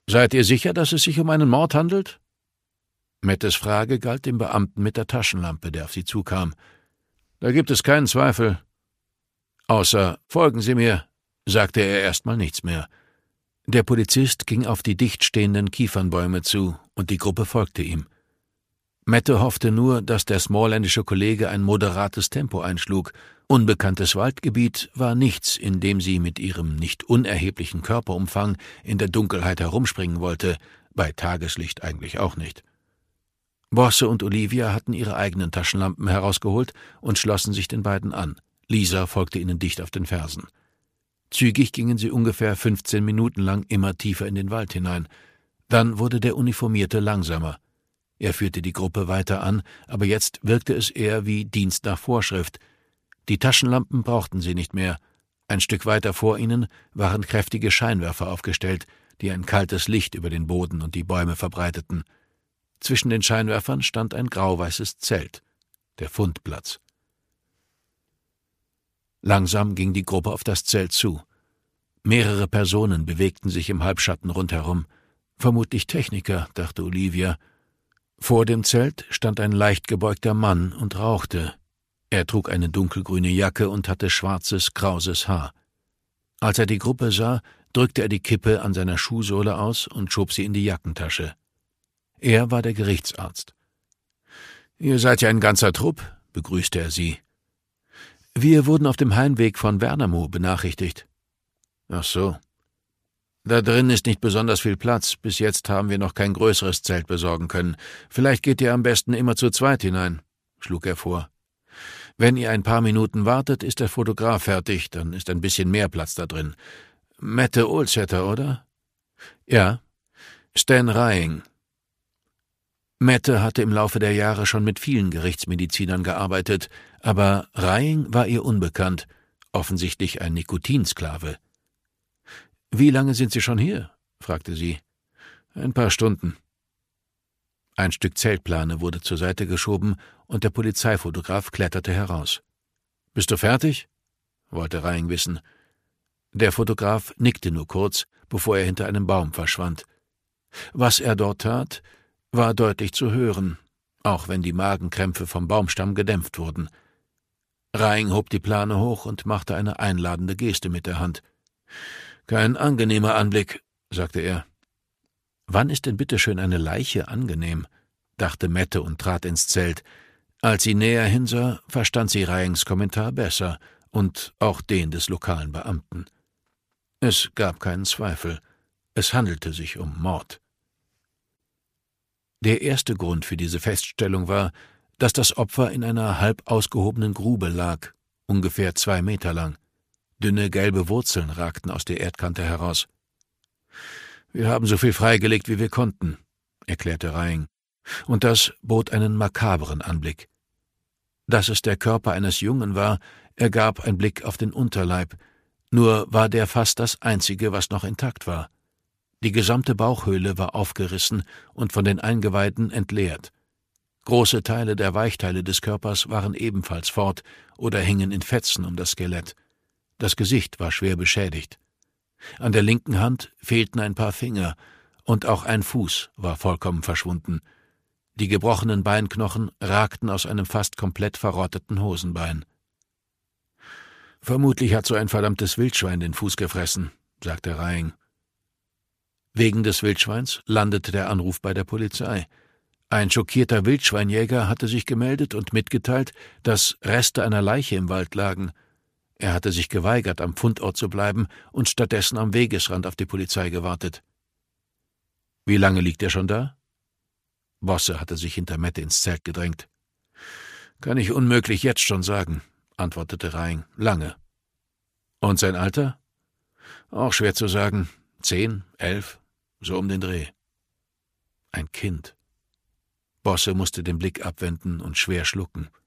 »Seid ihr sicher, dass es sich um einen Mord handelt?« Mettes Frage galt dem Beamten mit der Taschenlampe, der auf sie zukam. »Da gibt es keinen Zweifel. Außer, folgen Sie mir«, sagte er erstmal nichts mehr. Der Polizist ging auf die dicht stehenden Kiefernbäume zu, und die Gruppe folgte ihm. Mette hoffte nur, dass der smallländische Kollege ein moderates Tempo einschlug. Unbekanntes Waldgebiet war nichts, in dem sie mit ihrem nicht unerheblichen Körperumfang in der Dunkelheit herumspringen wollte, bei Tageslicht eigentlich auch nicht. Bosse und Olivia hatten ihre eigenen Taschenlampen herausgeholt und schlossen sich den beiden an. Lisa folgte ihnen dicht auf den Fersen. Zügig gingen sie ungefähr 15 Minuten lang immer tiefer in den Wald hinein. Dann wurde der Uniformierte langsamer. Er führte die Gruppe weiter an, aber jetzt wirkte es eher wie Dienst nach Vorschrift. Die Taschenlampen brauchten sie nicht mehr. Ein Stück weiter vor ihnen waren kräftige Scheinwerfer aufgestellt, die ein kaltes Licht über den Boden und die Bäume verbreiteten. Zwischen den Scheinwerfern stand ein grauweißes Zelt, der Fundplatz. Langsam ging die Gruppe auf das Zelt zu. Mehrere Personen bewegten sich im Halbschatten rundherum. Vermutlich Techniker, dachte Olivia. Vor dem Zelt stand ein leicht gebeugter Mann und rauchte. Er trug eine dunkelgrüne Jacke und hatte schwarzes, krauses Haar. Als er die Gruppe sah, drückte er die Kippe an seiner Schuhsohle aus und schob sie in die Jackentasche. Er war der Gerichtsarzt. »Ihr seid ja ein ganzer Trupp«, begrüßte er sie. »Wir wurden auf dem Heimweg von Värnamo benachrichtigt.« »Ach so. Da drin ist nicht besonders viel Platz. Bis jetzt haben wir noch kein größeres Zelt besorgen können. Vielleicht geht ihr am besten immer zu zweit hinein«, schlug er vor. »Wenn ihr ein paar Minuten wartet, ist der Fotograf fertig, dann ist ein bisschen mehr Platz da drin. Mette Olsäter, oder?« »Ja, Stan Raing.« Mette hatte im Laufe der Jahre schon mit vielen Gerichtsmedizinern gearbeitet, aber Raing war ihr unbekannt, offensichtlich ein Nikotinsklave. »Wie lange sind Sie schon hier?« fragte sie. »Ein paar Stunden.« Ein Stück Zeltplane wurde zur Seite geschoben und der Polizeifotograf kletterte heraus. »Bist du fertig?« wollte Raing wissen. Der Fotograf nickte nur kurz, bevor er hinter einem Baum verschwand. Was er dort tat, war deutlich zu hören, auch wenn die Magenkrämpfe vom Baumstamm gedämpft wurden. Raing hob die Plane hoch und machte eine einladende Geste mit der Hand. »Kein angenehmer Anblick«, sagte er. »Wann ist denn bitteschön eine Leiche angenehm?«, dachte Mette und trat ins Zelt. Als sie näher hinsah, verstand sie Raings Kommentar besser und auch den des lokalen Beamten. Es gab keinen Zweifel. Es handelte sich um Mord. Der erste Grund für diese Feststellung war, dass das Opfer in einer halb ausgehobenen Grube lag, ungefähr 2 Meter lang. Dünne gelbe Wurzeln ragten aus der Erdkante heraus. »Wir haben so viel freigelegt, wie wir konnten«, erklärte Raing. Und das bot einen makabren Anblick. Dass es der Körper eines Jungen war, ergab ein Blick auf den Unterleib. Nur war der fast das Einzige, was noch intakt war. Die gesamte Bauchhöhle war aufgerissen und von den Eingeweiden entleert. Große Teile der Weichteile des Körpers waren ebenfalls fort oder hingen in Fetzen um das Skelett. Das Gesicht war schwer beschädigt. An der linken Hand fehlten ein paar Finger, und auch ein Fuß war vollkommen verschwunden. Die gebrochenen Beinknochen ragten aus einem fast komplett verrotteten Hosenbein. »Vermutlich hat so ein verdammtes Wildschwein den Fuß gefressen«, sagte Raing. Wegen des Wildschweins landete der Anruf bei der Polizei. Ein schockierter Wildschweinjäger hatte sich gemeldet und mitgeteilt, dass Reste einer Leiche im Wald lagen. Er hatte sich geweigert, am Fundort zu bleiben und stattdessen am Wegesrand auf die Polizei gewartet. »Wie lange liegt er schon da?« Bosse hatte sich hinter Mette ins Zelt gedrängt. »Kann ich unmöglich jetzt schon sagen«, antwortete Raing. »Lange.« »Und sein Alter?« »Auch schwer zu sagen. 10, 11, so um den Dreh.« »Ein Kind.« Bosse musste den Blick abwenden und schwer schlucken.